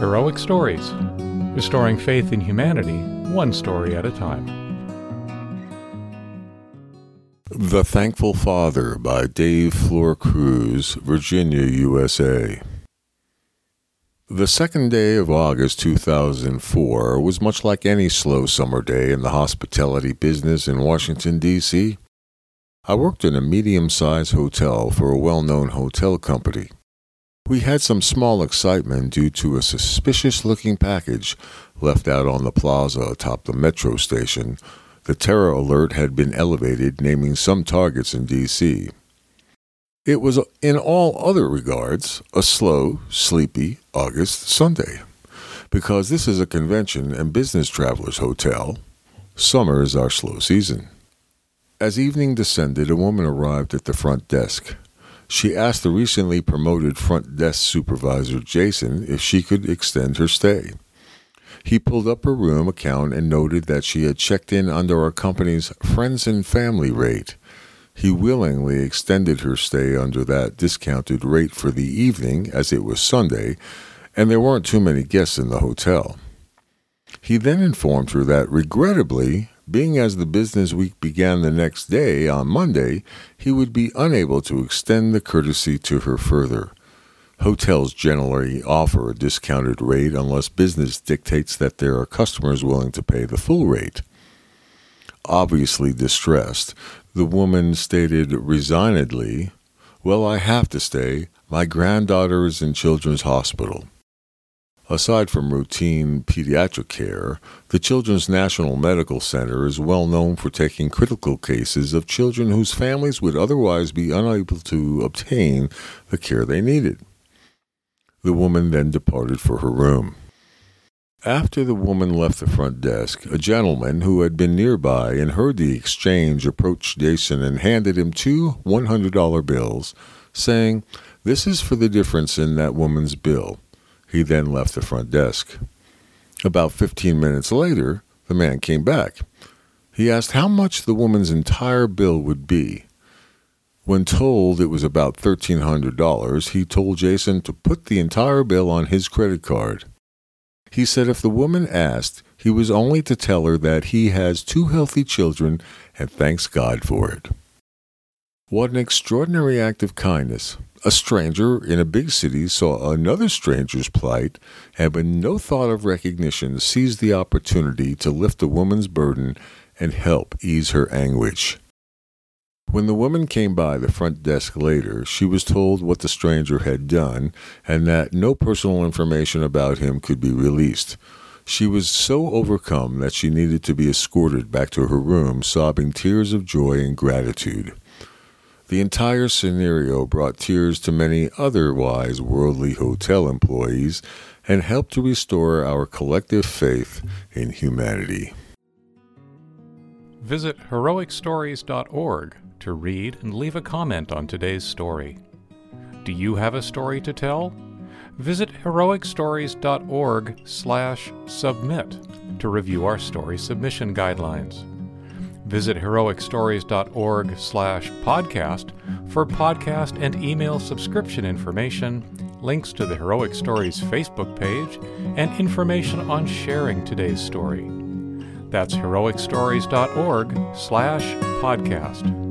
Heroic Stories, restoring faith in humanity, one story at a time. The Thankful Father by Dave Flor Cruz, Virginia, USA. The second day of August 2004 was much like any slow summer day in the hospitality business in Washington, D.C. I worked in a medium-sized hotel for a well-known hotel company. We had some small excitement due to a suspicious-looking package left out on the plaza atop the metro station. The terror alert had been elevated, naming some targets in D.C. It was, in all other regards, a slow, sleepy August Sunday. Because this is a convention and business travelers' hotel, summer is our slow season. As evening descended, a woman arrived at the front desk. She asked the recently promoted front desk supervisor, Jason, if she could extend her stay. He pulled up her room account and noted that she had checked in under our company's friends and family rate. He willingly extended her stay under that discounted rate for the evening, as it was Sunday, and there weren't too many guests in the hotel. He then informed her that, regrettably, being as the business week began the next day, on Monday, he would be unable to extend the courtesy to her further. Hotels generally offer a discounted rate unless business dictates that there are customers willing to pay the full rate. Obviously distressed, the woman stated resignedly, "Well, I have to stay. My granddaughter is in Children's Hospital." Aside from routine pediatric care, the Children's National Medical Center is well known for taking critical cases of children whose families would otherwise be unable to obtain the care they needed. The woman then departed for her room. After the woman left the front desk, a gentleman who had been nearby and heard the exchange approached Jason and handed him two $100 bills, saying, "This is for the difference in that woman's bill." He then left the front desk. About 15 minutes later, the man came back. He asked how much the woman's entire bill would be. When told it was about $1,300, he told Jason to put the entire bill on his credit card. He said if the woman asked, he was only to tell her that he has two healthy children and thanks God for it. What an extraordinary act of kindness. A stranger in a big city saw another stranger's plight and with no thought of recognition seized the opportunity to lift a woman's burden and help ease her anguish. When the woman came by the front desk later, she was told what the stranger had done and that no personal information about him could be released. She was so overcome that she needed to be escorted back to her room, sobbing tears of joy and gratitude. The entire scenario brought tears to many otherwise worldly hotel employees and helped to restore our collective faith in humanity. Visit heroicstories.org to read and leave a comment on today's story. Do you have a story to tell? Visit heroicstories.org/submit to review our story submission guidelines. Visit heroicstories.org/podcast for podcast and email subscription information, links to the Heroic Stories Facebook page, and information on sharing today's story. That's heroicstories.org/podcast.